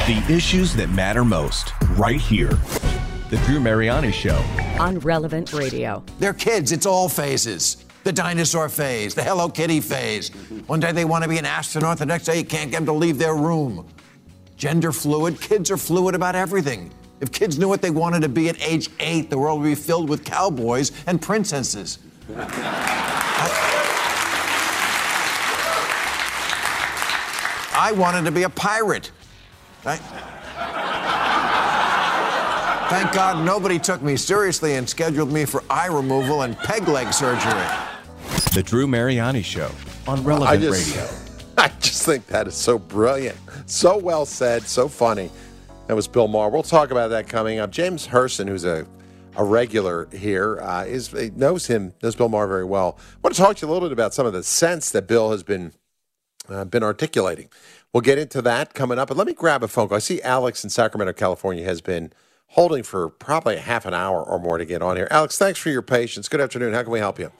The issues that matter most, right here. The Drew Mariani Show. On Relevant Radio. They're kids. It's all phases. The dinosaur phase, the Hello Kitty phase. One day they want to be an astronaut, the next day you can't get them to leave their room. Gender fluid. Kids are fluid about everything. If kids knew what they wanted to be at age 8, the world would be filled with cowboys and princesses. I wanted to be a pirate. Thank God nobody took me seriously and scheduled me for eye removal and peg leg surgery. The Drew Mariani Show on Relevant Radio. I just think that is so brilliant. So well said, so funny. That was Bill Maher. We'll talk about that coming up. James Herson, who's a regular here, knows Bill Maher very well. I want to talk to you a little bit about some of the sense that Bill has been articulating. We'll get into that coming up. But let me grab a phone call. I see Alex in Sacramento, California, has been holding for probably a half an hour or more to get on here. Alex, thanks for your patience. Good afternoon. How can we help you?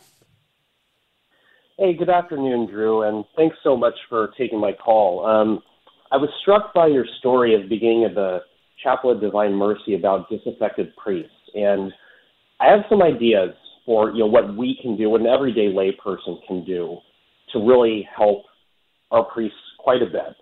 Hey, good afternoon, Drew, and thanks so much for taking my call. I was struck by your story at the beginning of the Chapel of Divine Mercy about disaffected priests, and I have some ideas for what we can do, what an everyday layperson can do to really help our priests quite a bit.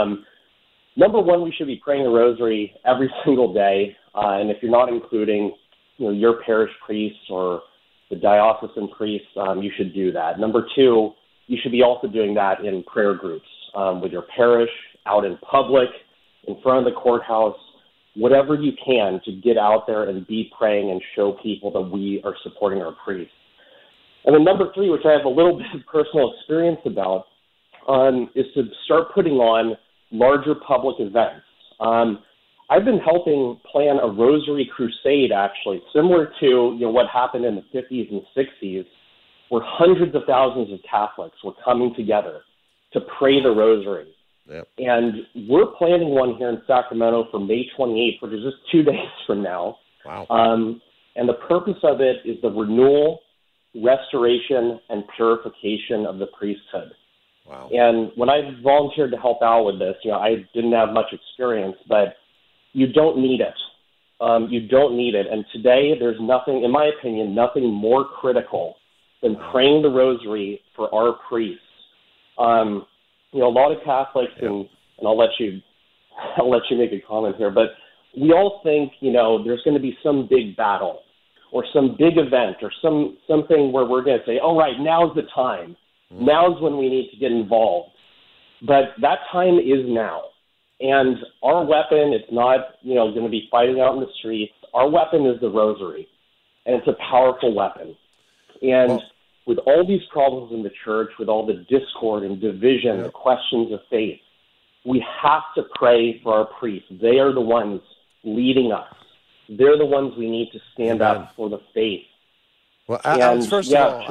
Number one, we should be praying the rosary every single day, and if you're not including your parish priests or the diocesan priests, you should do that. Number two, you should be also doing that in prayer groups with your parish, out in public, in front of the courthouse, whatever you can to get out there and be praying and show people that we are supporting our priests. And then number three, which I have a little bit of personal experience about, is to start putting on larger public events. I've been helping plan a rosary crusade, actually, similar to what happened in the 50s and 60s, where hundreds of thousands of Catholics were coming together to pray the rosary. Yep. And we're planning one here in Sacramento for May 28th, which is just 2 days from now. Wow. And the purpose of it is the renewal, restoration, and purification of the priesthood. Wow. And when I volunteered to help out with this, I didn't have much experience, but you don't need it. You don't need it. And today there's nothing, in my opinion, nothing more critical than praying the rosary for our priests. A lot of Catholics, and I'll let you make a comment here, but we all think, there's going to be some big battle or some big event or something where we're going to say, all right, now's the time. Now's when we need to get involved. But that time is now. And our weapon, it's not, going to be fighting out in the streets. Our weapon is the rosary. And it's a powerful weapon. And with all these problems in the church, with all the discord and division, the questions of faith, we have to pray for our priests. They are the ones leading us. They're the ones we need to stand up for the faith. Well, Alex, first of all,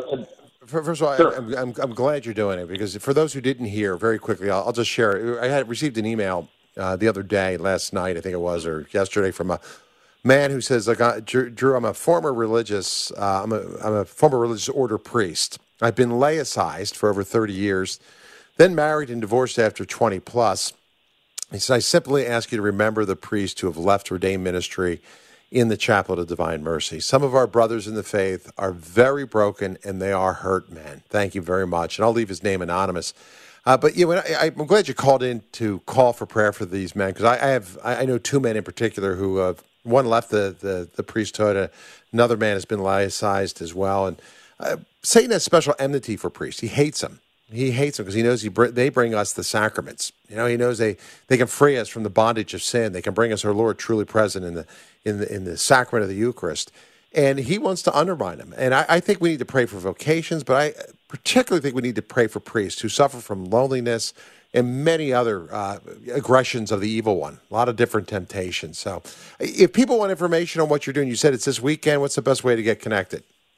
Sure. I'm glad you're doing it, because for those who didn't hear, very quickly, I'll just share. I had received an email the other day, last night, I think it was, or yesterday, from a man who says, Drew, I'm a former religious, I'm a former religious order priest. I've been laicized for over 30 years, then married and divorced after 20 plus. He says, I simply ask you to remember the priests who have left ordained ministry in the Chapel of Divine Mercy. Some of our brothers in the faith are very broken, and they are hurt men. Thank you very much. And I'll leave his name anonymous. But I'm glad you called in to call for prayer for these men, because I know two men in particular who have, one left the priesthood, another man has been laicized as well. And Satan has special enmity for priests. He hates them. He hates them because he knows they bring us the sacraments. He knows they can free us from the bondage of sin. They can bring us our Lord truly present in the sacrament of the Eucharist. And he wants to undermine them. And I think we need to pray for vocations, but I particularly think we need to pray for priests who suffer from loneliness and many other aggressions of the evil one, a lot of different temptations. So if people want information on what you're doing, you said it's this weekend, what's the best way to get connected?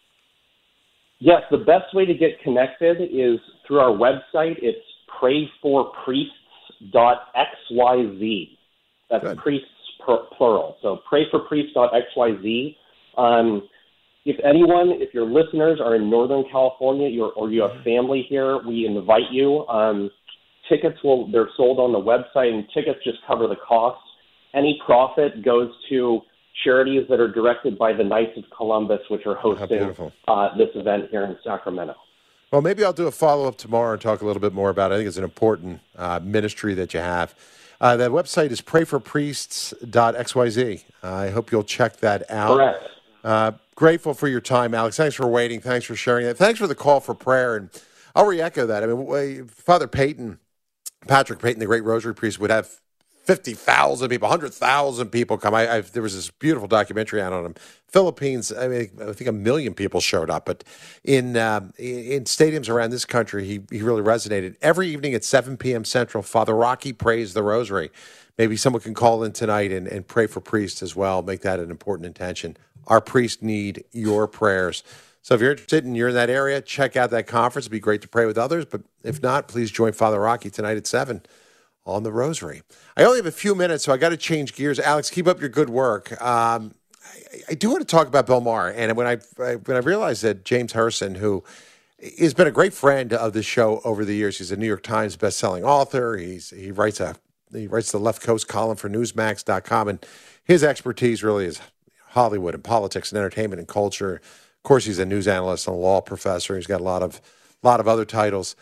Yes, the best way to get connected is through our website. It's prayforpriests.xyz. That's Good. priests plural. So prayforpriests.xyz. If your listeners are in Northern California or you have family here, we invite you they're sold on the website, and tickets just cover the costs. Any profit goes to charities that are directed by the Knights of Columbus, which are hosting this event here in Sacramento. Well, maybe I'll do a follow-up tomorrow and talk a little bit more about it. I think it's an important ministry that you have. That website is prayforpriests.xyz. I hope you'll check that out. Correct. Grateful for your time, Alex. Thanks for waiting. Thanks for sharing that. Thanks for the call for prayer. And I'll re-echo that. I mean, Father Peyton, Patrick Peyton, the great rosary priest, would have 50,000 people, 100,000 people come. There was this beautiful documentary out on him. Philippines, I think 1 million people showed up. But in stadiums around this country, he really resonated. Every evening at 7 p.m. Central, Father Rocky prays the rosary. Maybe someone can call in tonight and pray for priests as well. Make that an important intention. Our priests need your prayers. So if you're interested and you're in that area, check out that conference. It'd be great to pray with others. But if not, please join Father Rocky tonight at 7 on the rosary. I only have a few minutes, so I got to change gears. Alex, keep up your good work. I do want to talk about Bill Maher. And when I realized that James Harrison, who has been a great friend of the show over the years, he's a New York Times bestselling author. He writes the Left Coast column for Newsmax.com, and his expertise really is Hollywood and politics and entertainment and culture. Of course, he's a news analyst and a law professor. He's got a lot of other titles.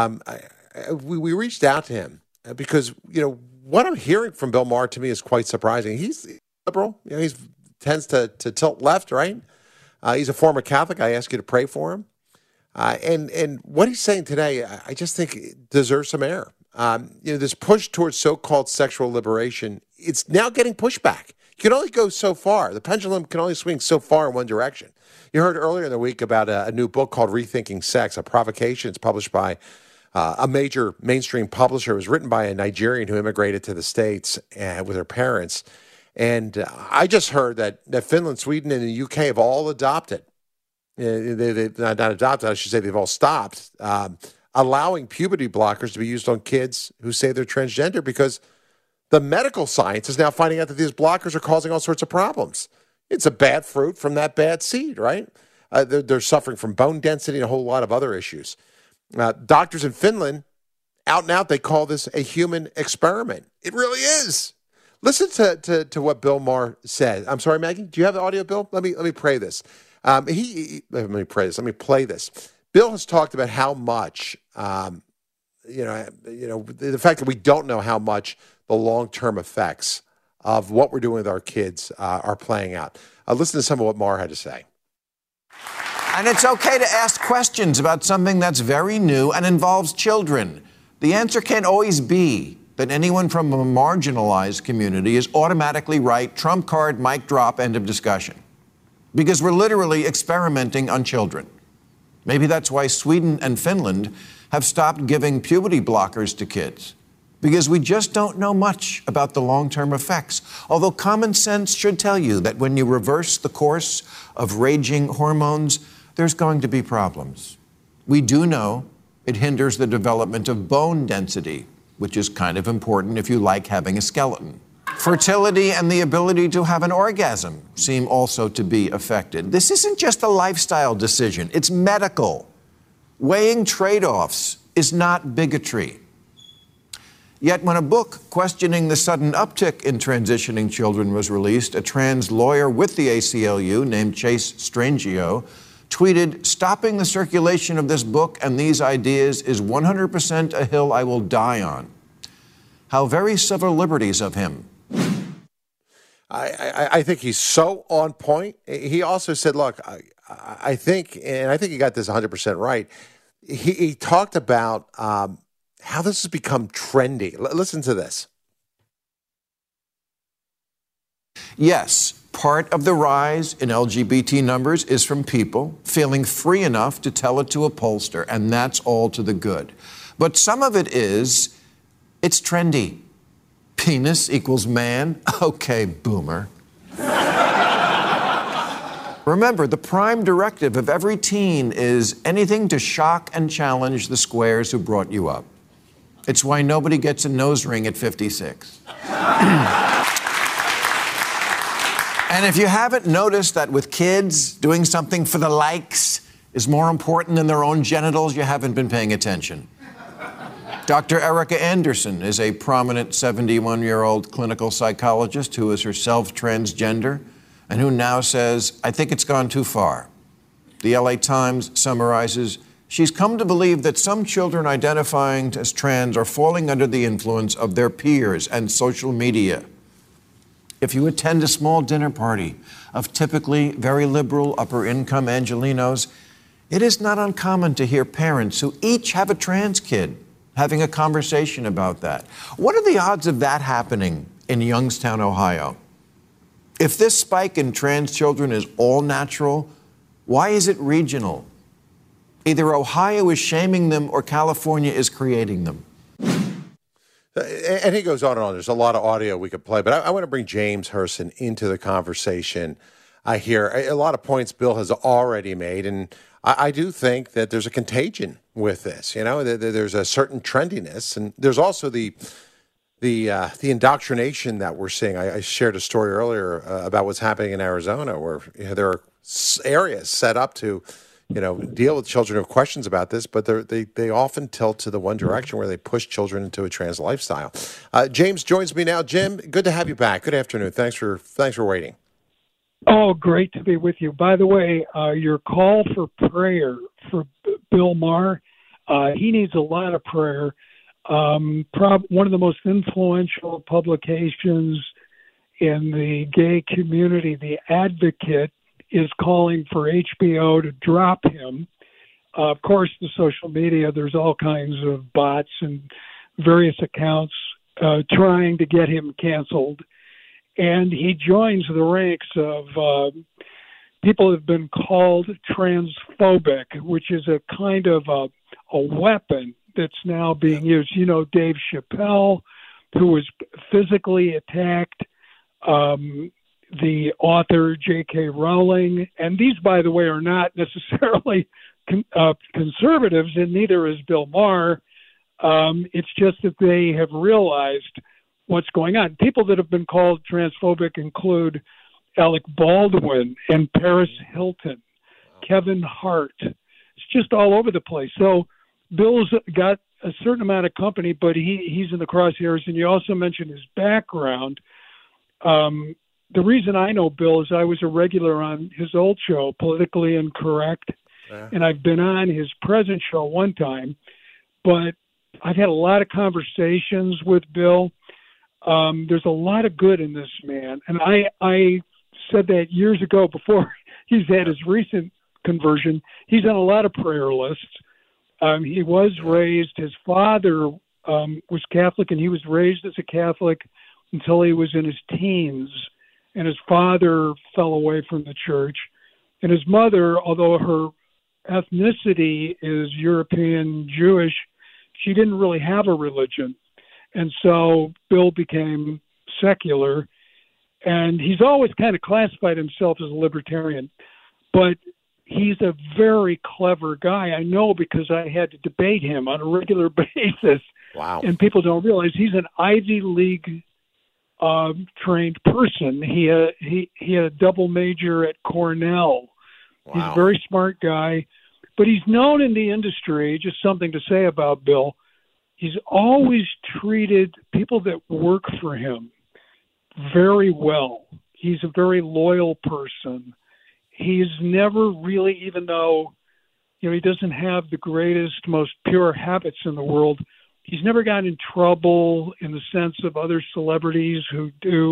We reached out to him because, what I'm hearing from Bill Maher to me is quite surprising. He's liberal. He tends to tilt left, right? He's a former Catholic. I ask you to pray for him. And what he's saying today, I just think it deserves some air. This push towards so-called sexual liberation, it's now getting pushback. You can only go so far. The pendulum can only swing so far in one direction. You heard earlier in the week about a new book called Rethinking Sex, a provocation. It's published by a major mainstream publisher. It was written by a Nigerian who immigrated to the States with her parents. And I just heard that Finland, Sweden, and the UK have all adopted. They've not adopted, I should say they've all stopped allowing puberty blockers to be used on kids who say they're transgender because the medical science is now finding out that these blockers are causing all sorts of problems. It's a bad fruit from that bad seed, right? They're suffering from bone density and a whole lot of other issues. Doctors in Finland, out and out, they call this a human experiment. It really is. Listen to what Bill Maher said. I'm sorry, Maggie, do you have the audio, Bill? Let me play this. Let me play this. Bill has talked about how much, the fact that we don't know how much the long-term effects of what we're doing with our kids are playing out. Listen to some of what Maher had to say. And it's okay to ask questions about something that's very new and involves children. The answer can't always be that anyone from a marginalized community is automatically right, trump card, mic drop, end of discussion. Because we're literally experimenting on children. Maybe that's why Sweden and Finland have stopped giving puberty blockers to kids. Because we just don't know much about the long-term effects. Although common sense should tell you that when you reverse the course of raging hormones, there's going to be problems. We do know it hinders the development of bone density, which is kind of important if you like having a skeleton. Fertility and the ability to have an orgasm seem also to be affected. This isn't just a lifestyle decision, it's medical. Weighing trade-offs is not bigotry. Yet when a book questioning the sudden uptick in transitioning children was released, a trans lawyer with the ACLU named Chase Strangio tweeted, "Stopping the circulation of this book and these ideas is 100% a hill I will die on." How very civil liberties of him. I think he's so on point. He also said, look, I think he got this 100% right. He talked about how this has become trendy. Listen to this. Yes, part of the rise in LGBT numbers is from people feeling free enough to tell it to a pollster, and that's all to the good. But some of it is, it's trendy. Penis equals man? Okay, boomer. Remember, the prime directive of every teen is anything to shock and challenge the squares who brought you up. It's why nobody gets a nose ring at 56. And if you haven't noticed that with kids, doing something for the likes is more important than their own genitals, you haven't been paying attention. Dr. Erica Anderson is a prominent 71-year-old clinical psychologist who is herself transgender and who now says, I think it's gone too far. The LA Times summarizes, she's come to believe that some children identifying as trans are falling under the influence of their peers and social media. If you attend a small dinner party of typically very liberal, upper-income Angelenos, it is not uncommon to hear parents who each have a trans kid having a conversation about that. What are the odds of that happening in Youngstown, Ohio? If this spike in trans children is all natural, why is it regional? Either Ohio is shaming them or California is creating them. And he goes on and on. There's a lot of audio we could play, but I want to bring James Herson into the conversation. I hear a lot of points Bill has already made, and I do think that there's a contagion with this. You know, there's a certain trendiness, and there's also the indoctrination that we're seeing. I shared a story earlier about what's happening in Arizona, where there are areas set up to, deal with children who have questions about this, but they often tilt to the one direction where they push children into a trans lifestyle. James joins me now. Jim, good to have you back. Good afternoon. Thanks for waiting. Oh, great to be with you. By the way, your call for prayer for Bill Maher, he needs a lot of prayer. One of the most influential publications in the gay community, The Advocate, is calling for HBO to drop him. Of course, the social media, there's all kinds of bots and various accounts trying to get him canceled. And he joins the ranks of people who have been called transphobic, which is a kind of a weapon that's now being used. You know, Dave Chappelle, who was physically attacked, the author J.K. Rowling, and these, by the way, are not necessarily conservatives, and neither is Bill Maher. It's just that they have realized what's going on. People that have been called transphobic include Alec Baldwin and Paris Hilton, Kevin Hart. It's just all over the place. So Bill's got a certain amount of company, but he's in the crosshairs. And you also mentioned his background. The reason I know Bill is I was a regular on his old show, Politically Incorrect, and I've been on his present show one time. But I've had a lot of conversations with Bill. There's a lot of good in this man. And I said that years ago before he's had his recent conversion. He's on a lot of prayer lists. He was raised, his father was Catholic, and he was raised as a Catholic until he was in his teens. And his father fell away from the church. And his mother, although her ethnicity is European Jewish, she didn't really have a religion. And so Bill became secular, and he's always kind of classified himself as a libertarian. But he's a very clever guy. I know because I had to debate him on a regular basis. Wow. And people don't realize he's an Ivy League trained person. He had a double major at Cornell. Wow. He's a very smart guy, but he's known in the industry, just something to say about Bill, he's always treated people that work for him very well. He's a very loyal person. He's never really, even though, he doesn't have the greatest, most pure habits in the world, he's never gotten in trouble in the sense of other celebrities who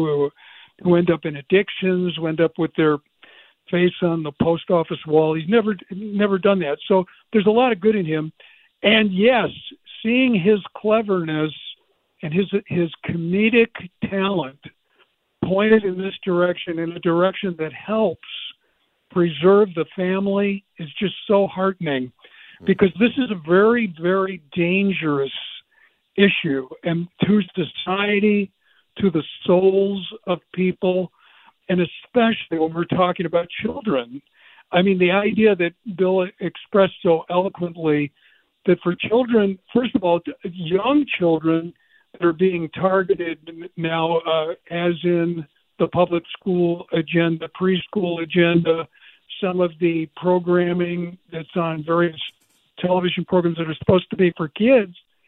end up in addictions, who end up with their face on the post office wall. He's never done that. So there's a lot of good in him. And yes, seeing his cleverness and his comedic talent pointed in this direction, in a direction that helps preserve the family, is just so heartening, because this is a very, very dangerous issue, and to society, to the souls of people, and especially when we're talking about children. I mean, the idea that Bill expressed so eloquently, that for children, first of all, young children that are being targeted now, as in the public school agenda, preschool agenda, some of the programming that's on various television programs that are supposed to be for kids,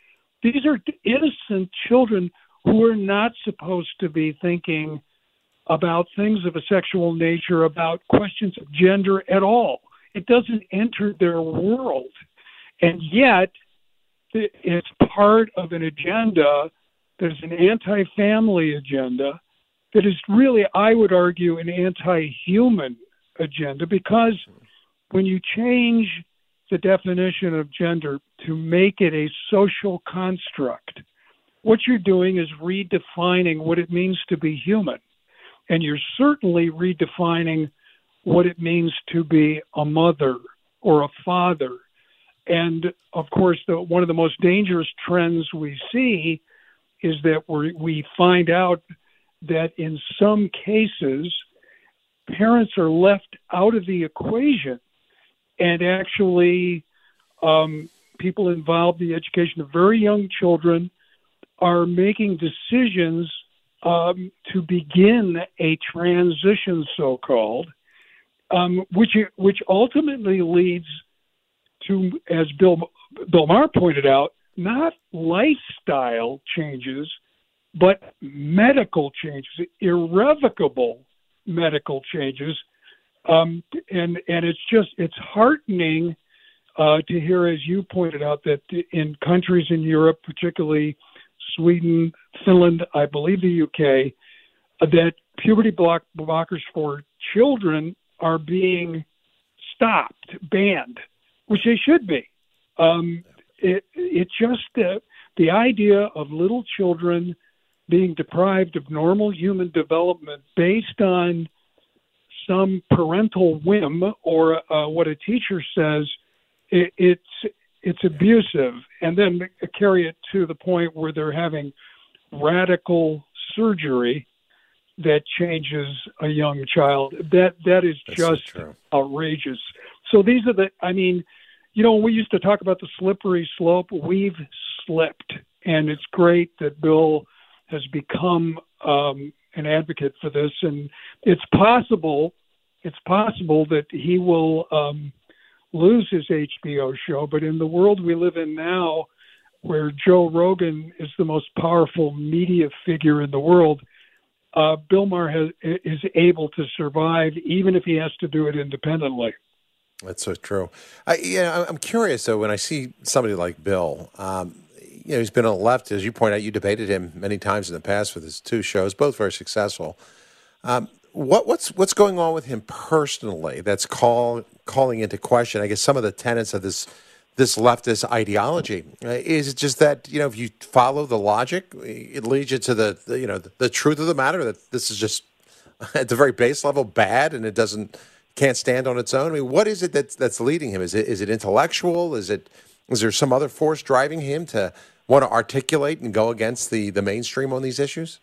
These are innocent children who are not supposed to be thinking about things of a sexual nature, about questions of gender at all. It doesn't enter their world. And yet, it's part of an agenda. There's an anti-family agenda that is really, I would argue, an anti-human agenda, because when you change the definition of gender to make it a social construct, what you're doing is redefining what it means to be human. And you're certainly redefining what it means to be a mother or a father. And of course, one of the most dangerous trends we see is that we find out that in some cases, parents are left out of the equation, and actually people involved in the education of very young children are making decisions to begin a transition, so-called, which ultimately leads to, as Bill Maher pointed out, not lifestyle changes, but medical changes, irrevocable medical changes. And it's heartening to hear, as you pointed out, that in countries in Europe, particularly Sweden, Finland, I believe the UK, that puberty blockers for children are being stopped, banned, which they should be. It's just the idea of little children being deprived of normal human development based on some parental whim or what a teacher says. It's abusive, and then carry it to the point where they're having radical surgery that changes a young child. That is just outrageous. So these are when we used to talk about the slippery slope, we've slipped, and it's great that Bill has become an advocate for this, and it's possible that he will lose his HBO show, but in the world we live in now, where Joe Rogan is the most powerful media figure in the world, Bill Maher is able to survive, even if he has to do it independently. That's so true. I'm curious, though, when I see somebody like Bill, he's been on the left, as you point out. You debated him many times in the past with his two shows, both very successful. What's going on with him personally that's calling into question, I guess, some of the tenets of this leftist ideology? Is it just that, if you follow the logic, it leads you to the truth of the matter, that this is just at the very base level bad and it can't stand on its own? I mean, what is it that's leading him? Is it intellectual? Is there some other force driving him to want to articulate and go against the mainstream on these issues?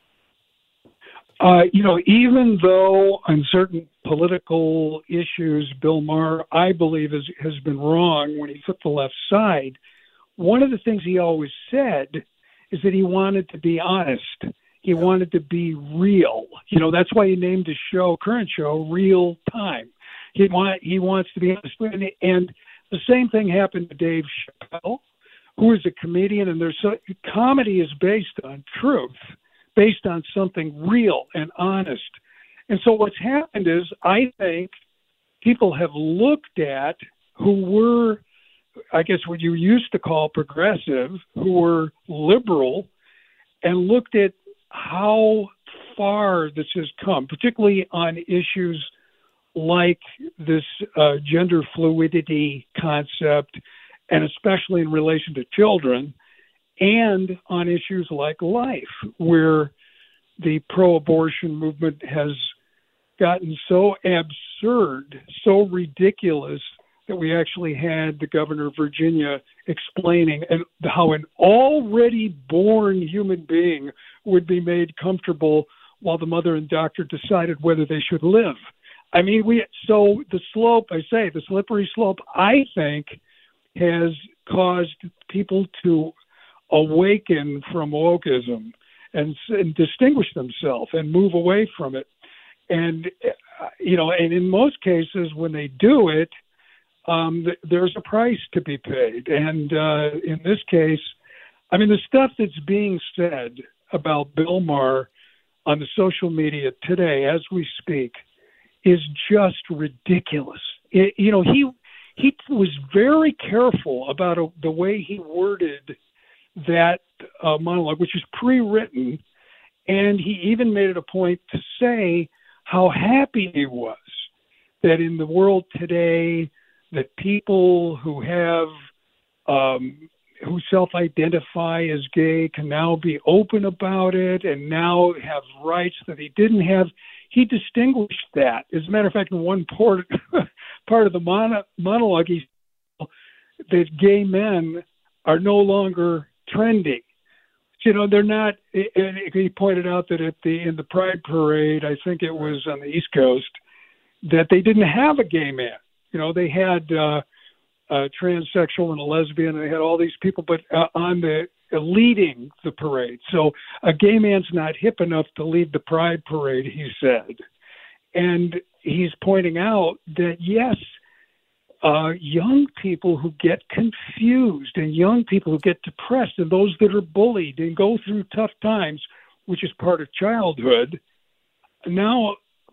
Even though on certain political issues, Bill Maher, I believe, has been wrong when he took the left side, one of the things he always said is that he wanted to be honest. He wanted to be real. That's why he named his current show, Real Time. He wants to be honest. And the same thing happened to Dave Chappelle, who is a comedian, and comedy is based on truth, based on something real and honest. And so what's happened is, I think people have looked at who were, I guess, what you used to call progressive, who were liberal, and looked at how far this has come, particularly on issues like this gender fluidity concept, and especially in relation to children, and on issues like life, where the pro-abortion movement has gotten so absurd, so ridiculous, that we actually had the governor of Virginia explaining how an already born human being would be made comfortable while the mother and doctor decided whether they should live. I mean, so the slippery slope, I think, has caused people to awaken from wokeism and distinguish themselves and move away from it. And, and in most cases, when they do it, there's a price to be paid. And in this case, I mean, the stuff that's being said about Bill Maher on the social media today, as we speak, is just ridiculous. He was very careful about the way he worded that monologue, which is pre-written, and he even made it a point to say how happy he was that in the world today that people who have who self-identify as gay can now be open about it and now have rights that he didn't have. He distinguished that. As a matter of fact, in one part of the monologue, he said that gay men are no longer trendy. They're not. And he pointed out that in the Pride Parade, I think it was on the East Coast, that they didn't have a gay man. They had a transsexual and a lesbian, and they had all these people, but on the leading the parade. So a gay man's not hip enough to lead the Pride Parade, he said. And he's pointing out that, yes, young people who get confused and young people who get depressed and those that are bullied and go through tough times, which is part of childhood, now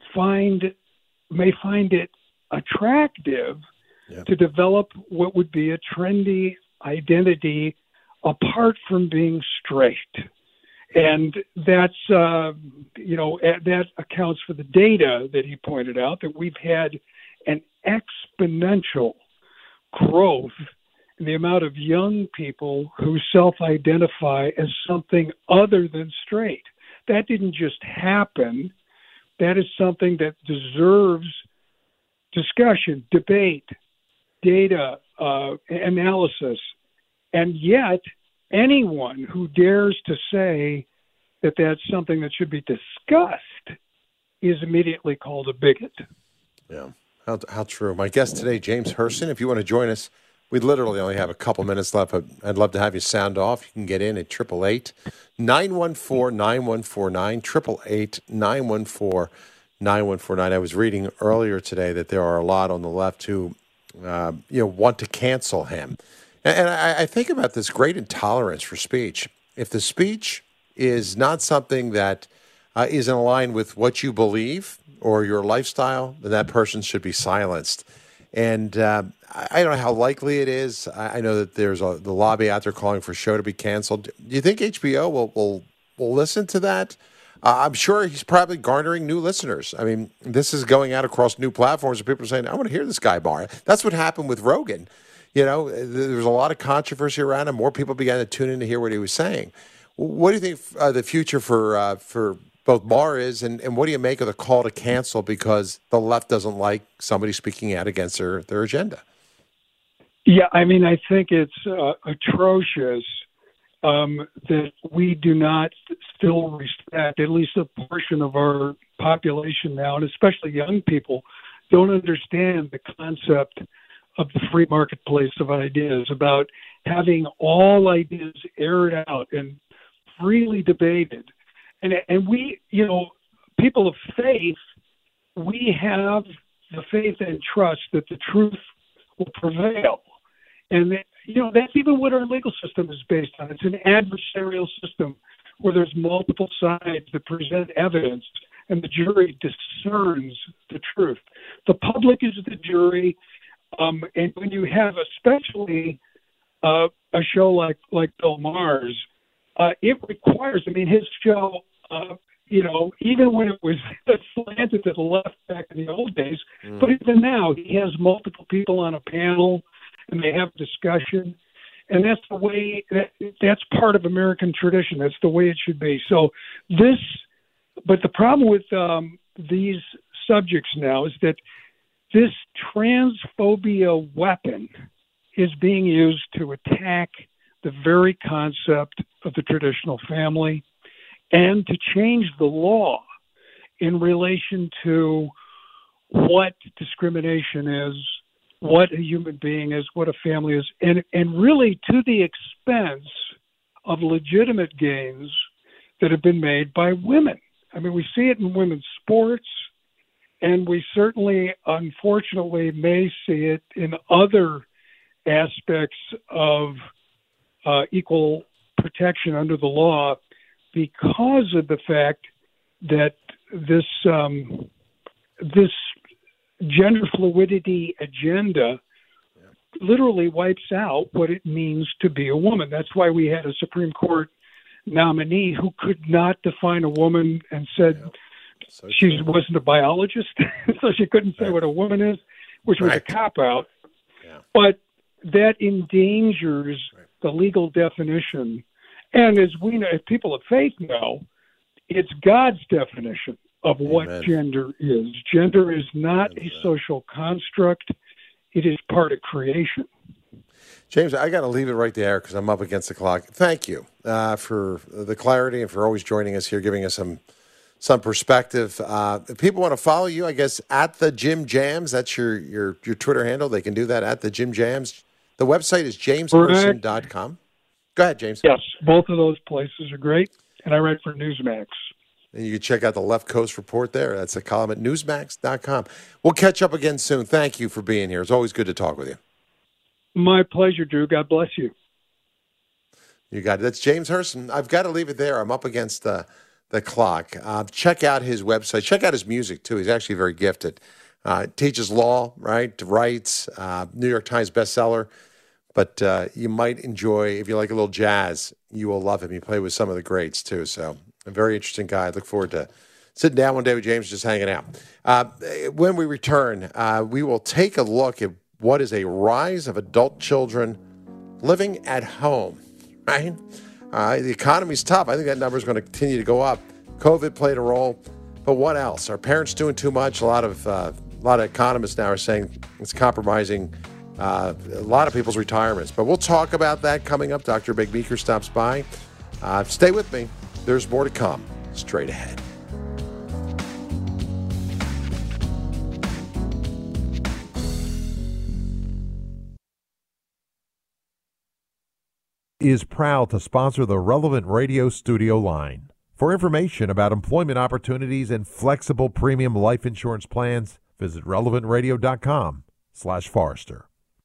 may find it attractive to develop what would be a trendy identity apart from being straight. And that's, that accounts for the data that he pointed out, that we've had an exponential growth in the amount of young people who self-identify as something other than straight. That didn't just happen. That is something that deserves discussion, debate, data, analysis. And yet, anyone who dares to say that that's something that should be discussed is immediately called a bigot. Yeah, how true. My guest today, James Hurston. If you want to join us, we literally only have a couple minutes left. I'd love to have you sound off. You can get in at 888-914-9149, 888-914-9149. I was reading earlier today that there are a lot on the left who want to cancel him. And I think about this great intolerance for speech. If the speech is not something that is in line with what you believe or your lifestyle, then that person should be silenced. And I don't know how likely it is. I know that there's the lobby out there calling for a show to be canceled. Do you think HBO will listen to that? I'm sure he's probably garnering new listeners. I mean, this is going out across new platforms, and people are saying, I want to hear this guy bar. That's what happened with Rogan. There was a lot of controversy around him. More people began to tune in to hear what he was saying. What do you think the future for both Maher is, and what do you make of the call to cancel because the left doesn't like somebody speaking out against their agenda? Yeah, I mean, I think it's atrocious that we do not still respect, at least a portion of our population now, and especially young people, don't understand the concept of the free marketplace of ideas, about having all ideas aired out and freely debated. And we, people of faith, we have the faith and trust that the truth will prevail. And, that's even what our legal system is based on. It's an adversarial system where there's multiple sides that present evidence and the jury discerns the truth. The public is the jury. And when you have especially a show like Bill Maher's, it requires, his show, even when it was slanted to the left back in the old days, but even now he has multiple people on a panel and they have discussion. And that's the way, that's part of American tradition. That's the way it should be. So but the problem with these subjects now is that this transphobia weapon is being used to attack the very concept of the traditional family and to change the law in relation to what discrimination is, what a human being is, what a family is, and really to the expense of legitimate gains that have been made by women. We see it in women's sports, and we certainly, unfortunately, may see it in other aspects of equal protection under the law because of the fact that this gender fluidity agenda literally wipes out what it means to be a woman. That's why we had a Supreme Court nominee who could not define a woman and said she wasn't a biologist, so she couldn't say what a woman is, which was a cop-out. Yeah. But that endangers the legal definition. And as we know, as people of faith know, it's God's definition of what gender is. Gender is not a social construct. It is part of creation. James, I got to leave it right there because I'm up against the clock. Thank you for the clarity and for always joining us here, giving us some perspective. If people want to follow you, I guess, at the Jim Jams, that's your Twitter handle. They can do that at the Jim Jams. The website is jamesperson.com. Go ahead, James. Yes, both of those places are great, and I write for Newsmax. And you can check out the Left Coast Report there. That's a column at newsmax.com. We'll catch up again soon. Thank you for being here. It's always good to talk with you. My pleasure, Drew. God bless you. You got it. That's James Herson. I've got to leave it there. I'm up against the clock. Check out his website. Check out his music, too. He's actually very gifted. Teaches law, right? Writes, New York Times bestseller. But you might enjoy, if you like a little jazz, you will love him. He played with some of the greats, too. So a very interesting guy. I look forward to sitting down one day with James, just hanging out. When we return, we will take a look at what is a rise of adult children living at home, right? The economy's tough. I think that number is going to continue to go up. COVID played a role. But what else? Are parents doing too much? A lot of economists now are saying it's compromising a lot of people's retirements. But we'll talk about that coming up. Dr. Big Meeker stops by. Stay with me. There's more to come straight ahead. Is proud to sponsor the Relevant Radio studio line. For information about employment opportunities and flexible premium life insurance plans, visit relevantradio.com/Forrester.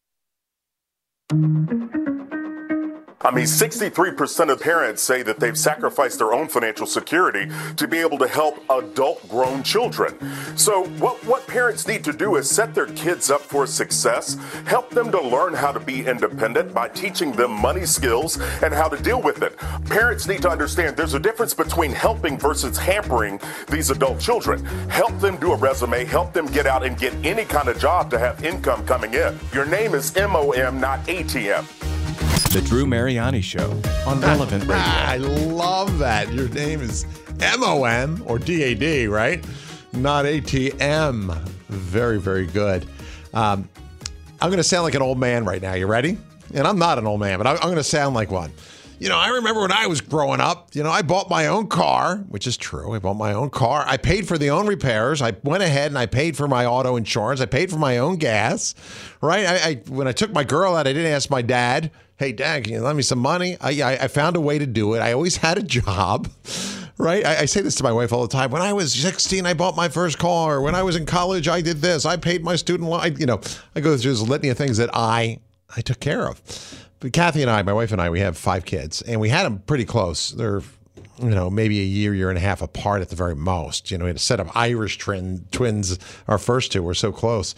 63% of parents say that they've sacrificed their own financial security to be able to help adult grown children. So what parents need to do is set their kids up for success, help them to learn how to be independent by teaching them money skills and how to deal with it. Parents need to understand there's a difference between helping versus hampering these adult children. Help them do a resume, help them get out and get any kind of job to have income coming in. Your name is MOM, not ATM. The Drew Mariani Show on Relevant Radio. I love that. Your name is MOM or DAD, right? Not ATM. Very, very good. I'm going to sound like an old man right now. You ready? And I'm not an old man, but I'm going to sound like one. You know, I remember when I was growing up, I bought my own car, which is true. I bought my own car. I paid for the own repairs. I went ahead and I paid for my auto insurance. I paid for my own gas, right? When I took my girl out, I didn't ask my dad, hey, Dad, can you lend me some money? I found a way to do it. I always had a job, right? I say this to my wife all the time. When I was 16, I bought my first car. When I was in college, I did this. I paid my student loan. I go through this litany of things that I took care of. But Kathy and I, my wife and I, we have 5 kids, and we had them pretty close. They're, maybe a year and a half apart at the very most. We had a set of Irish twins. Our first 2 were so close.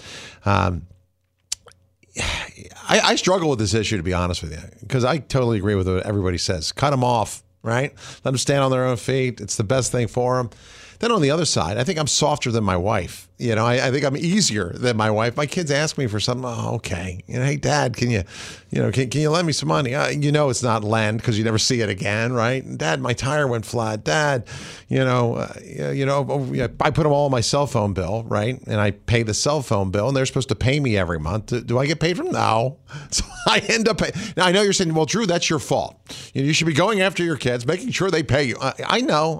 I struggle with this issue, to be honest with you, because I totally agree with what everybody says. Cut them off, right? Let them stand on their own feet. It's the best thing for them. Then on the other side, I think I'm softer than my wife. I think I'm easier than my wife. My kids ask me for something. Oh, okay. Hey, Dad, can you lend me some money? It's not lend because you never see it again, right? Dad, my tire went flat. Dad, I put them all on my cell phone bill, right? And I pay the cell phone bill, and they're supposed to pay me every month. Do I get paid from them? No. So I end up paying. Now, I know you're saying, well, Drew, that's your fault. You should be going after your kids, making sure they pay you. I know.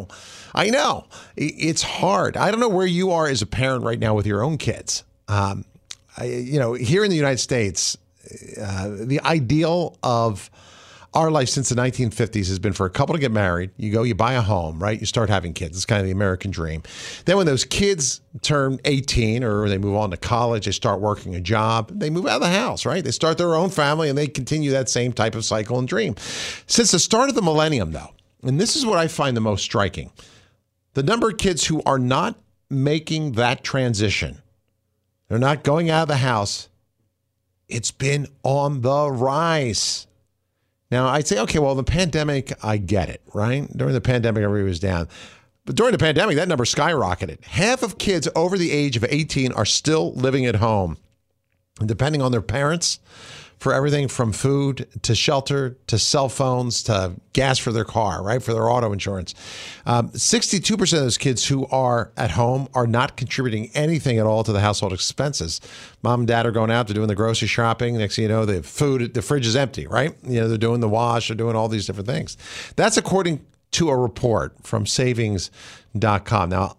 It's hard. I don't know where you are as a parent right now with your own kids. Here in the United States, the ideal of our life since the 1950s has been for a couple to get married. You go, you buy a home, right? You start having kids. It's kind of the American dream. Then when those kids turn 18 or they move on to college, they start working a job, they move out of the house, right? They start their own family and they continue that same type of cycle and dream. Since the start of the millennium, though, and this is what I find the most striking, the number of kids who are not making that transition, they're not going out of the house, it's been on the rise. Now, I'd say, okay, well, the pandemic, I get it, right? During the pandemic, everybody was down. But during the pandemic, that number skyrocketed. Half of kids over the age of 18 are still living at home. And depending on their parents, for everything from food to shelter to cell phones to gas for their car, right, for their auto insurance. 62% of those kids who are at home are not contributing anything at all to the household expenses. Mom and dad are going out, they're doing the grocery shopping. Next thing you know, the fridge is empty, right? You know, they're doing the wash, they're doing all these different things. That's according to a report from savings.com. Now,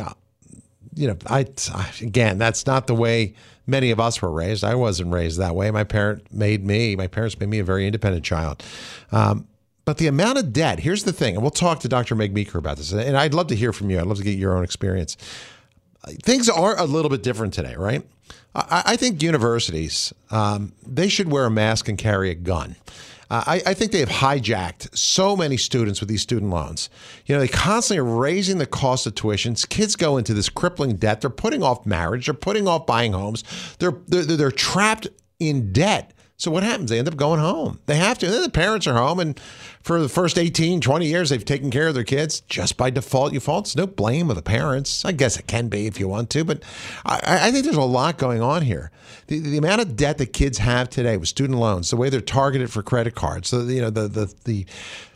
again, that's not the way many of us were raised. I wasn't raised that way. My parents made me a very independent child. But the amount of debt, here's the thing, and we'll talk to Dr. Meg Meeker about this, and I'd love to hear from you. I'd love to get your own experience. Things are a little bit different today, right? I think universities, they should wear a mask and carry a gun. I think they have hijacked so many students with these student loans. You know, they constantly are raising the cost of tuitions. Kids go into this crippling debt. They're putting off marriage. They're putting off buying homes. They're trapped in debt. So what happens? They end up going home. They have to. And then the parents are home. And for the first 18, 20 years, they've taken care of their kids. Just by default, it's no blame of the parents. I guess it can be if you want to. But I think there's a lot going on here. The amount of debt that kids have today with student loans, the way they're targeted for credit cards, so the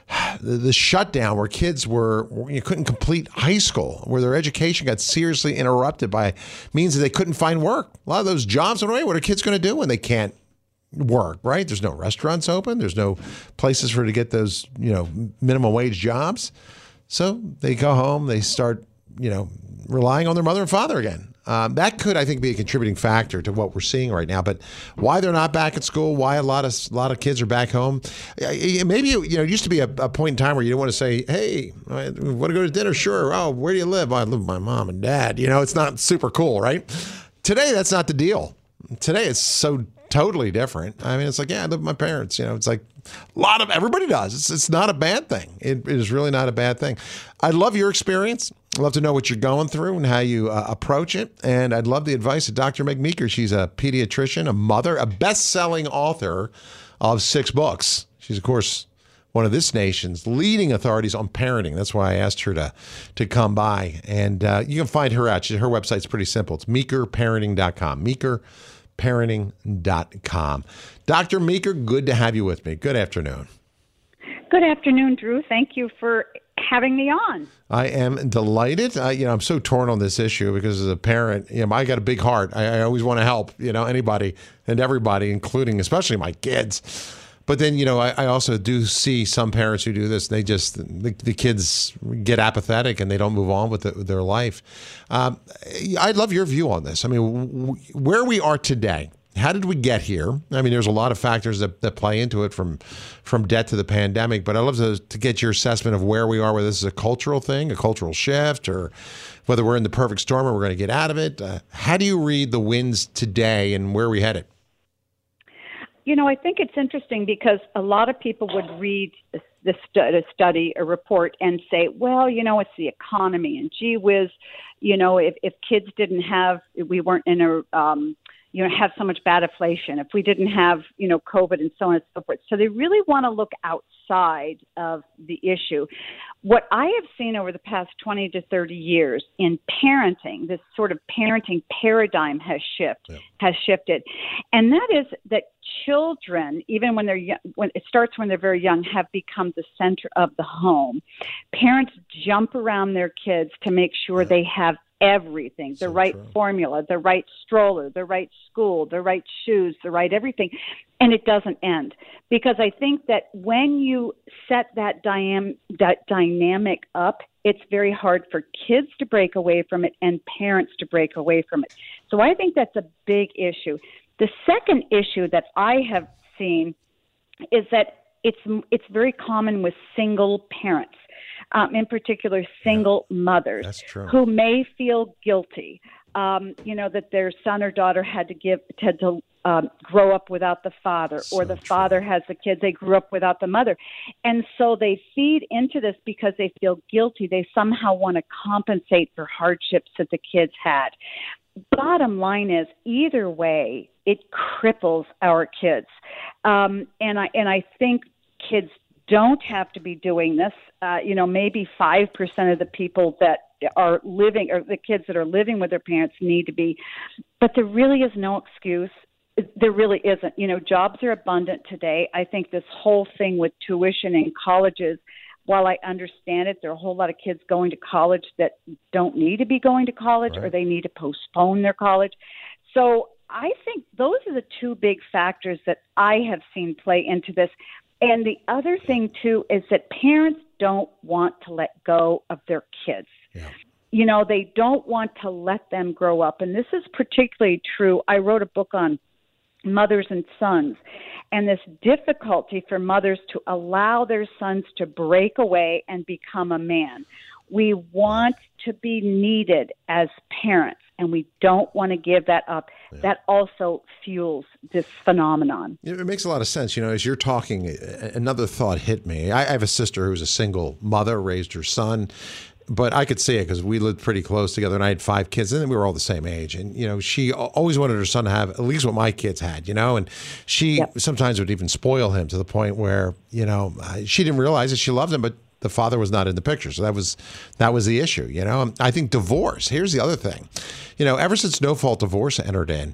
shutdown where kids couldn't complete high school, where their education got seriously interrupted by means that they couldn't find work. A lot of those jobs went away. What are kids going to do when they can't work, right? There's no restaurants open. There's no places for to get those, minimum wage jobs. So they go home, they start, relying on their mother and father again. That could, I think, be a contributing factor to what we're seeing right now. But why they're not back at school, why a lot of kids are back home. Maybe, it used to be a point in time where you didn't want to say, hey, I want to go to dinner? Sure. Oh, where do you live? I live with my mom and dad. It's not super cool, right? Today, that's not the deal. Today, it's so totally different. I mean, it's like, yeah, I live with my parents. It's like everybody does. It's not a bad thing. It is really not a bad thing. I love your experience. I'd love to know what you're going through and how you approach it. And I'd love the advice of Dr. Meg Meeker. She's a pediatrician, a mother, a best-selling author of 6 books. She's, of course, one of this nation's leading authorities on parenting. That's why I asked her to come by. And you can find her out. Her website's pretty simple. It's meekerparenting.com. meekerparenting.com. Dr. Meeker, good to have you with me. Good afternoon. Good afternoon, Drew. Thank you for having me on. I am delighted. I'm so torn on this issue because as a parent, I got a big heart. I always want to help, anybody and everybody, including especially my kids. But then, I also do see some parents who do this. They just, the kids get apathetic and they don't move on with their life. I'd love your view on this. I mean, where we are today, how did we get here? I mean, there's a lot of factors that play into it from debt to the pandemic, but I'd love to get your assessment of where we are, whether this is a cultural thing, a cultural shift, or whether we're in the perfect storm and we're going to get out of it. How do you read the winds today and where are we headed? I think it's interesting because a lot of people would read a study, a report, and say, well, it's the economy, and gee whiz, if kids we weren't in a have so much bad inflation, if we didn't have, COVID and so on and so forth. So they really want to look outside of the issue. What I have seen over the past 20 to 30 years in parenting, this sort of parenting paradigm has shifted. And that is that children, even when they're when they're very young, have become the center of the home. Parents jump around their kids to make sure they have everything, the right formula, the right stroller, the right school, the right shoes, the right everything. And it doesn't end. Because I think that when you set that dynamic up, it's very hard for kids to break away from it and parents to break away from it. So I think that's a big issue. The second issue that I have seen is that it's very common with single parents, in particular single mothers That's true. who may feel guilty, that their son or daughter had to grow up without the father, or the father has the kids, they grew up without the mother. And so they feed into this because they feel guilty. They somehow want to compensate for hardships that the kids had. Bottom line is, either way, it cripples our kids. And I think kids don't have to be doing this. Maybe 5% of the people that are living, or the kids that are living with their parents, need to be. But there really is no excuse. There really isn't. Jobs are abundant today. I think this whole thing with tuition in colleges, while I understand it, there are a whole lot of kids going to college that don't need to be going to college, or they need to postpone their college. So I think those are the two big factors that I have seen play into this. And the other thing, too, is that parents don't want to let go of their kids. Yeah. They don't want to let them grow up. And this is particularly true. I wrote a book on mothers and sons, and this difficulty for mothers to allow their sons to break away and become a man. We want to be needed as parents, and we don't want to give that up. Yeah. That also fuels this phenomenon. It makes a lot of sense. As you're talking, another thought hit me. I have a sister who's a single mother, raised her son. But I could see it because we lived pretty close together, and I had 5 kids, and we were all the same age. And, she always wanted her son to have at least what my kids had, and she sometimes would even spoil him to the point where, she didn't realize that she loved him, but the father was not in the picture. So that was the issue, I think divorce, here's the other thing. Ever since no-fault divorce entered in,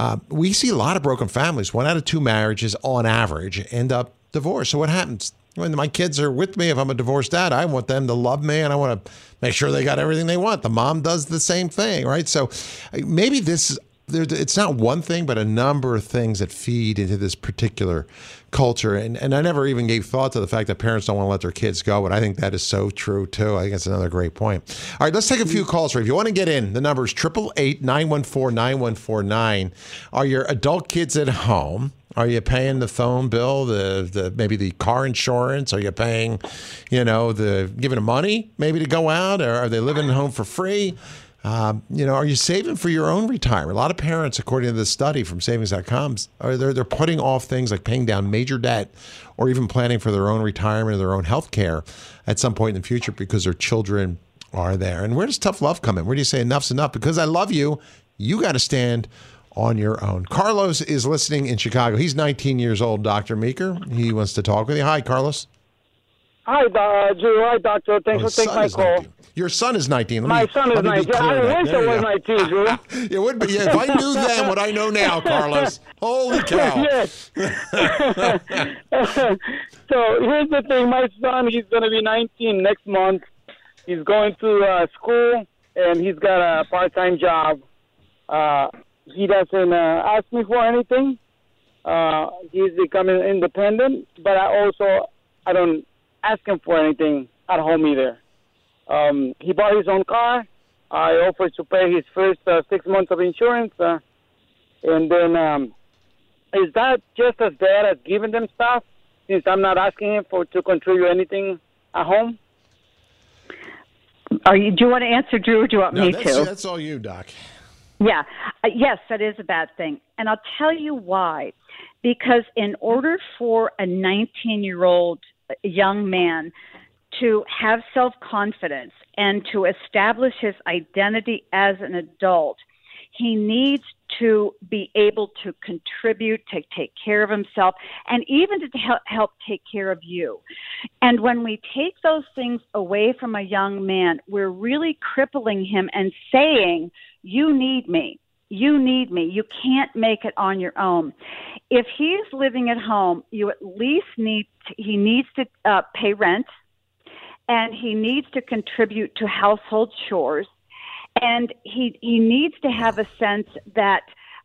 we see a lot of broken families. 1 out of 2 marriages on average end up divorced. So what happens? When my kids are with me, if I'm a divorced dad, I want them to love me, and I want to make sure they got everything they want. The mom does the same thing, right? So maybe it's not one thing, but a number of things that feed into this particular culture. And I never even gave thought to the fact that parents don't want to let their kids go, but I think that is so true, too. I think that's another great point. All right, let's take a few calls. If you want to get in, the number is 888-914-9149. Are your adult kids at home? Are you paying the phone bill, maybe the car insurance? Are you paying, giving them money maybe to go out? Or are they living at home for free? Are you saving for your own retirement? A lot of parents, according to this study from Savings.com, they're putting off things like paying down major debt, or even planning for their own retirement or their own health care at some point in the future because their children are there. And where does tough love come in? Where do you say enough's enough? Because I love you, you got to stand on your own. Carlos is listening in Chicago. He's 19 years old, Dr. Meeker. He wants to talk with you. Hi, Carlos. Hi, Drew. Hi, Doctor. Thanks for taking my call. 19. Your son is 19. My son is 19. I wish it was 19, Drew. It would be. Yeah, if I knew then what I know now, Carlos. Holy cow. Yes. So here's the thing. My son, he's going to be 19 next month. He's going to school, and he's got a part-time job. He doesn't ask me for anything. He's becoming independent, but I don't ask him for anything at home either. He bought his own car. I offered to pay his first 6 months of insurance. And then is that just as bad as giving them stuff, since I'm not asking him to contribute anything at home? Do you want to answer, Drew, or do you want me to? That's all you, Doc. Yeah. Yes, that is a bad thing. And I'll tell you why. Because in order for a 19-year-old young man to have self-confidence and to establish his identity as an adult, he needs to be able to contribute, to take care of himself, and even to help take care of you. And when we take those things away from a young man, we're really crippling him and saying, you need me. You need me. You can't make it on your own. If he is living at home, you at least he needs to pay rent, and he needs to contribute to household chores, and he needs to have a sense that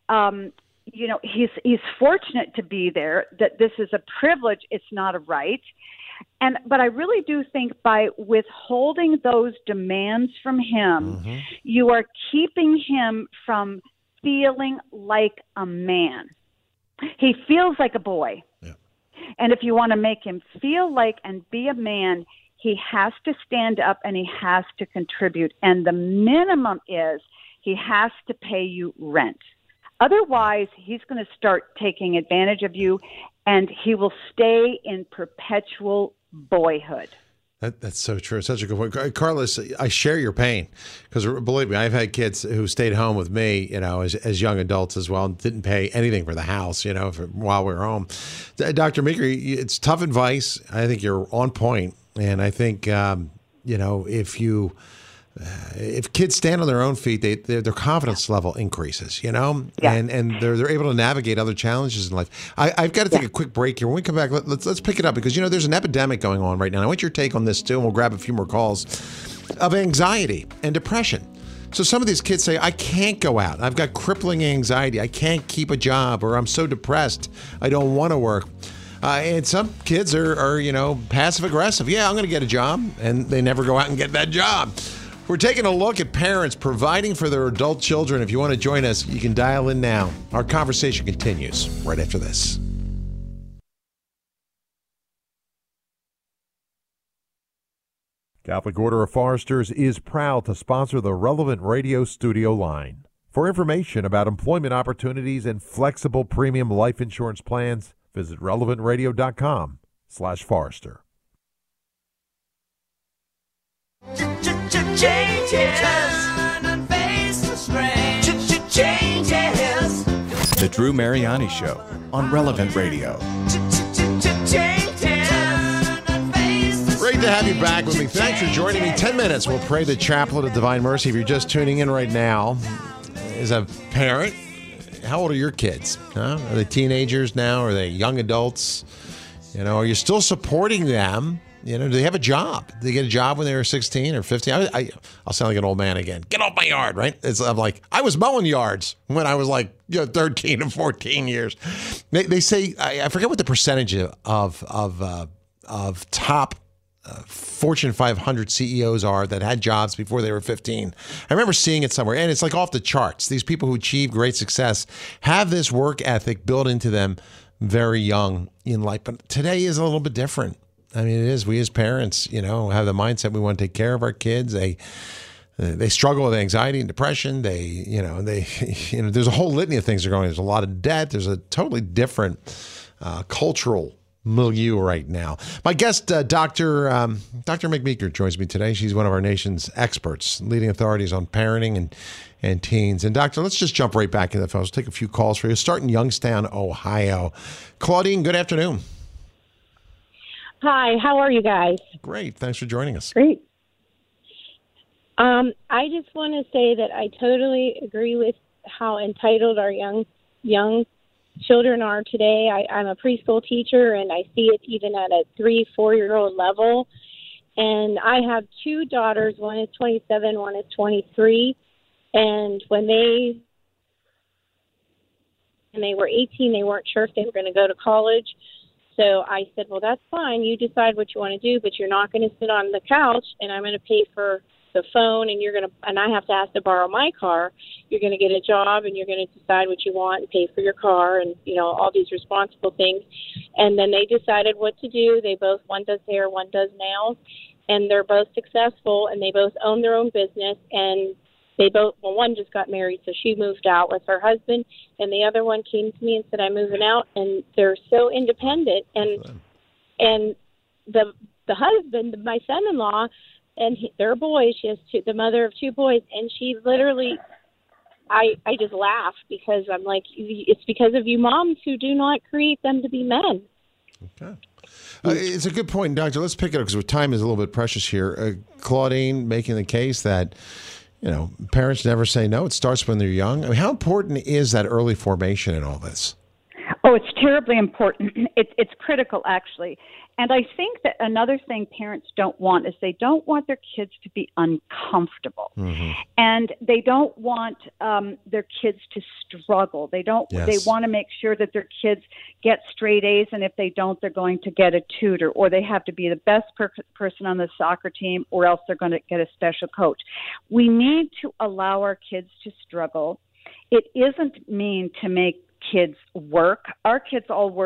he's fortunate to be there, that this is a privilege, it's not a right. But I really do think by withholding those demands from him, you are keeping him from feeling like a man. He feels like a boy. Yeah. And if you want to make him feel like and be a man, he has to stand up and he has to contribute. And the minimum is he has to pay you rent. Otherwise, he's going to start taking advantage of you, and he will stay in perpetual boyhood. That's so true. Such a good point. Carlos, I share your pain because believe me, I've had kids who stayed home with me, as young adults as well, and didn't pay anything for the house, while we were home. Dr. Meeker, it's tough advice. I think you're on point. And I think, if kids stand on their own feet, their confidence level increases, and they're able to navigate other challenges in life. I've got to take a quick break here. When we come back, let's pick it up because, there's an epidemic going on right now. I want your take on this too, and we'll grab a few more calls of anxiety and depression. So some of these kids say, I can't go out. I've got crippling anxiety. I can't keep a job, or I'm so depressed. I don't want to work. And some kids are passive aggressive. Yeah, I'm going to get a job, and they never go out and get that job. We're taking a look at parents providing for their adult children. If you want to join us, you can dial in now. Our conversation continues right after this. Catholic Order of Foresters is proud to sponsor the Relevant Radio studio line. For information about employment opportunities and flexible premium life insurance plans, visit relevantradio.com/Forester. The Drew Mariani Show on Relevant Radio. Great to have you back with me. Thanks for joining me. 10 minutes. We'll pray the Chaplet of Divine Mercy. If you're just tuning in right now, as a parent, how old are your kids? Are they teenagers now? Are they young adults? Are you still supporting them? Do they have a job? Did they get a job when they were 16 or 15? I'll sound like an old man again. Get off my yard, right? I'm like, I was mowing yards when I was 13 and 14 years. They say, I forget what the percentage of top Fortune 500 CEOs are that had jobs before they were 15. I remember seeing it somewhere, and it's off the charts. These people who achieve great success have this work ethic built into them very young in life. But today is a little bit different. I mean, it is. We as parents, have the mindset we want to take care of our kids. They struggle with anxiety and depression. There's a whole litany of things that are going on. There's a lot of debt. There's a totally different cultural milieu right now. My guest, Dr. McMeeker, joins me today. She's one of our nation's experts, leading authorities on parenting and teens. And Doctor, let's just jump right back into the phone. Let's take a few calls for you. Start in Youngstown, Ohio. Claudine, good afternoon. Hi, how are you guys? Great. Thanks for joining us. Great. I just want to say that I totally agree with how entitled our young children are today. I'm a preschool teacher, and I see it even at a 3-4-year-old level. And I have two daughters. One is 27, one is 23. And when they were 18, they weren't sure if they were going to go to college. So I said, well, that's fine. You decide what you want to do, but you're not going to sit on the couch, and I'm going to pay for the phone, and and I have to ask to borrow my car. You're going to get a job, and you're going to decide what you want and pay for your car, and all these responsible things. And then they decided what to do. One does hair, one does nails, and they're both successful, and they both own their own business, and one just got married, so she moved out with her husband, and the other one came to me and said, I'm moving out, and they're so independent. And the husband, my son-in-law, and they're boys. She has the mother of two boys, and she literally, I just laugh because I'm like, it's because of you moms who do not create them to be men. Okay. It's a good point, Doctor. Let's pick it up because time is a little bit precious here. Claudine making the case that parents never say no. It starts when they're young. I mean, how important is that early formation in all this? Oh, it's terribly important. It's critical, actually. And I think that another thing parents don't want is they don't want their kids to be uncomfortable. Mm-hmm. And they don't want their kids to struggle. They don't. Yes. They want to make sure that their kids get straight A's, and if they don't, they're going to get a tutor, or they have to be the best person on the soccer team, or else they're going to get a special coach. We need to allow our kids to struggle. It isn't mean to make kids work. Our kids all worked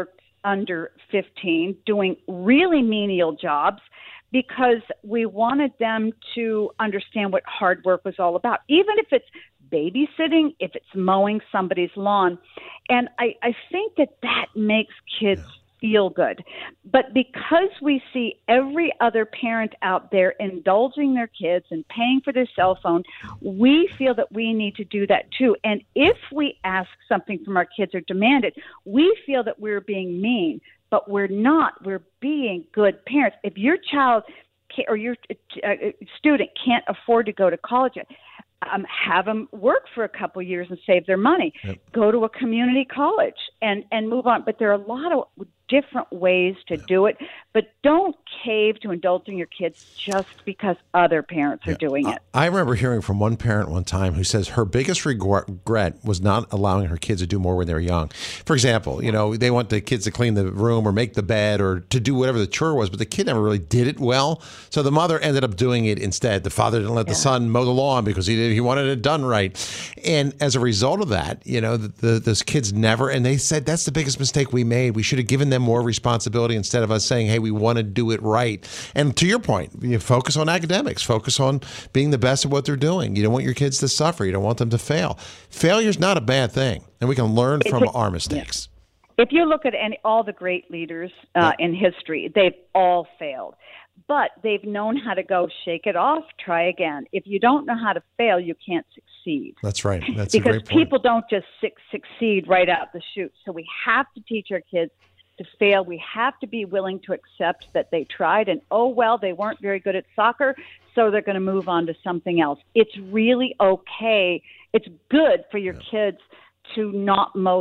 under 15 doing really menial jobs because we wanted them to understand what hard work was all about, even if it's babysitting, if it's mowing somebody's lawn. And I think that makes kids feel good. But because we see every other parent out there indulging their kids and paying for their cell phone, we feel that we need to do that too. And if we ask something from our kids or demand it, we feel that we're being mean, but we're not. We're being good parents. If your child or your student can't afford to go to college, have them work for a couple of years and save their money. Yep. Go to a community college and move on. But there are a lot of different ways to do it. But don't cave to indulging your kids just because other parents are doing it. I remember hearing from one parent one time who says her biggest regret was not allowing her kids to do more when they were young. For example, they want the kids to clean the room or make the bed or to do whatever the chore was, but the kid never really did it well. So the mother ended up doing it instead. The father didn't let the son mow the lawn because he wanted it done right. And as a result of that, those kids never, and they said that's the biggest mistake we made. We should have given them more responsibility instead of us saying, hey, we want to do it right. And to your point, you focus on academics, focus on being the best at what they're doing. You don't want your kids to suffer. You don't want them to fail. Failure's not a bad thing, and we can learn from our mistakes. If you look at all the great leaders in history, they've all failed. But they've known how to go, shake it off, try again. If you don't know how to fail, you can't succeed. That's right. That's because a great point. People don't just succeed right out the chute. So we have to teach our kids to fail. We have to be willing to accept that they tried and, they weren't very good at soccer, so they're going to move on to something else. It's really okay. It's good for your kids to not mow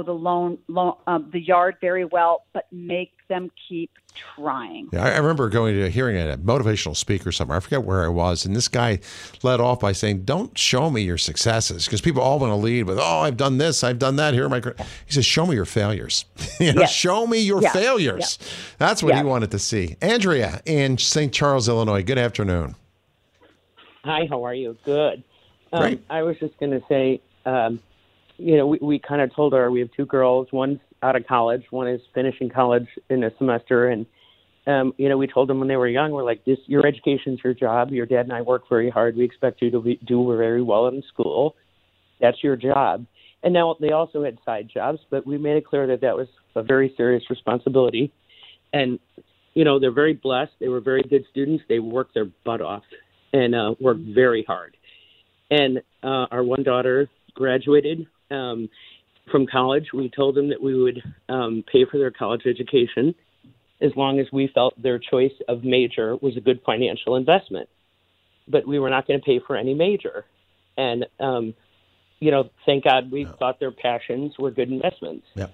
the yard very well, but make them keep trying. Yeah, I remember hearing a motivational speaker somewhere. I forget where I was, and this guy led off by saying, "Don't show me your successes," because people all want to lead with, "I've done this, I've done that." Here are my. He says, "Show me your failures. Show me your failures." Yeah. That's what he wanted to see. Andrea in St. Charles, Illinois. Good afternoon. Hi, how are you? Good. Great. I was just going to say, we kind of told her we have two girls. One's out of college. One is finishing college in a semester. And, we told them when they were young, we're like, your education's your job. Your dad and I work very hard. We expect you to do very well in school. That's your job. And now they also had side jobs, but we made it clear that was a very serious responsibility. And, they're very blessed. They were very good students. They worked their butt off and worked very hard. And our one daughter graduated from college. We told them that we would pay for their college education as long as we felt their choice of major was a good financial investment. But we were not going to pay for any major. And, thank God we thought their passions were good investments. Yep.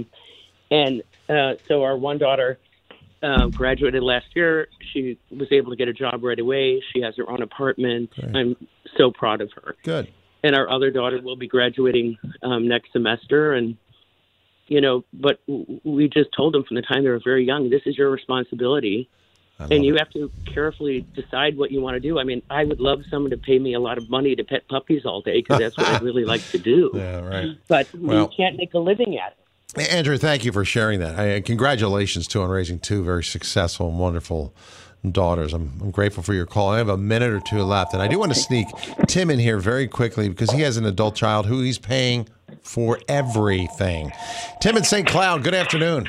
So our one daughter graduated last year. She was able to get a job right away. She has her own apartment. Right. I'm so proud of her. Good. And our other daughter will be graduating next semester. And, but we just told them from the time they were very young, this is your responsibility. And you have to carefully decide what you want to do. I mean, I would love someone to pay me a lot of money to pet puppies all day because that's what I really like to do. Yeah, right. But we can't make a living at it. Andrew, thank you for sharing that. Congratulations, too, on raising two very successful and wonderful daughters. I'm grateful for your call. I have a minute or two left, and I do want to sneak Tim in here very quickly because he has an adult child who he's paying for everything. Tim in St. Cloud, good afternoon.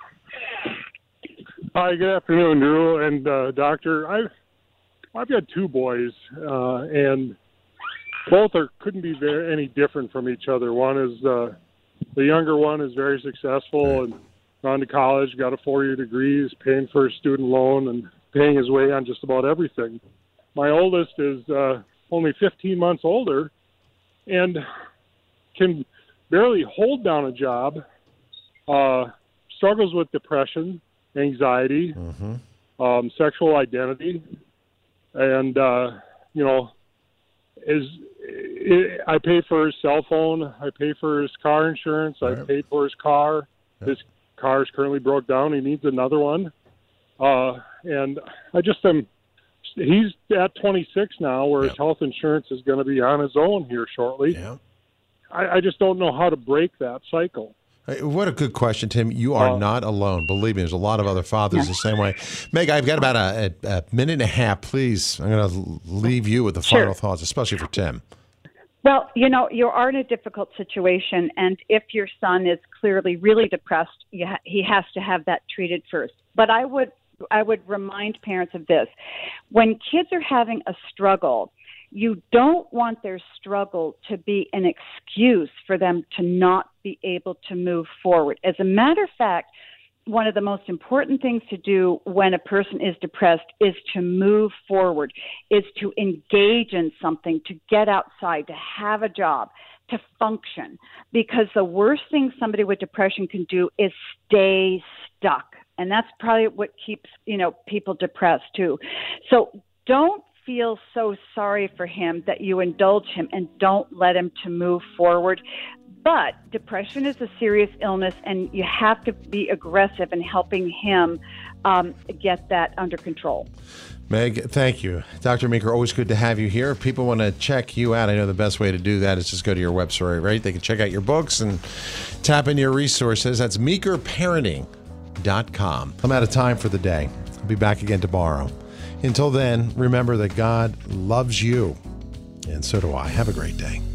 Hi, good afternoon, Drew and Doctor. I've got two boys, and both couldn't be any different from each other. One is the younger one is very successful and gone to college, got a 4-year degree, is paying for his student loan and paying his way on just about everything. My oldest is only 15 months older and can barely hold down a job, struggles with depression, anxiety, sexual identity, and, I pay for his cell phone, I pay for his car insurance, I paid for his car. His car is currently broke down. He needs another one. And I just am, he's at 26 now where his health insurance is going to be on his own here shortly. Yeah. I just don't know how to break that cycle. What a good question, Tim. You are not alone. Believe me, there's a lot of other fathers the same way. Meg, I've got about a minute and a half. Please, I'm going to leave you with the final thoughts, especially for Tim. Well, you are in a difficult situation, and if your son is clearly really depressed, he has to have that treated first. But I would remind parents of this. When kids are having a struggle, you don't want their struggle to be an excuse for them to not be able to move forward. As a matter of fact, one of the most important things to do when a person is depressed is to move forward, is to engage in something, to get outside, to have a job, to function. Because the worst thing somebody with depression can do is stay stuck. And that's probably what keeps, people depressed too. So don't feel so sorry for him that you indulge him and don't let him to move forward. But depression is a serious illness, and you have to be aggressive in helping him get that under control. Meg, thank you. Dr. Meeker, always good to have you here. If people want to check you out, I know the best way to do that is just go to your website, right? They can check out your books and tap into your resources. That's meekerparenting.com. I'm out of time for the day. I'll be back again tomorrow. Until then, remember that God loves you, and so do I. Have a great day.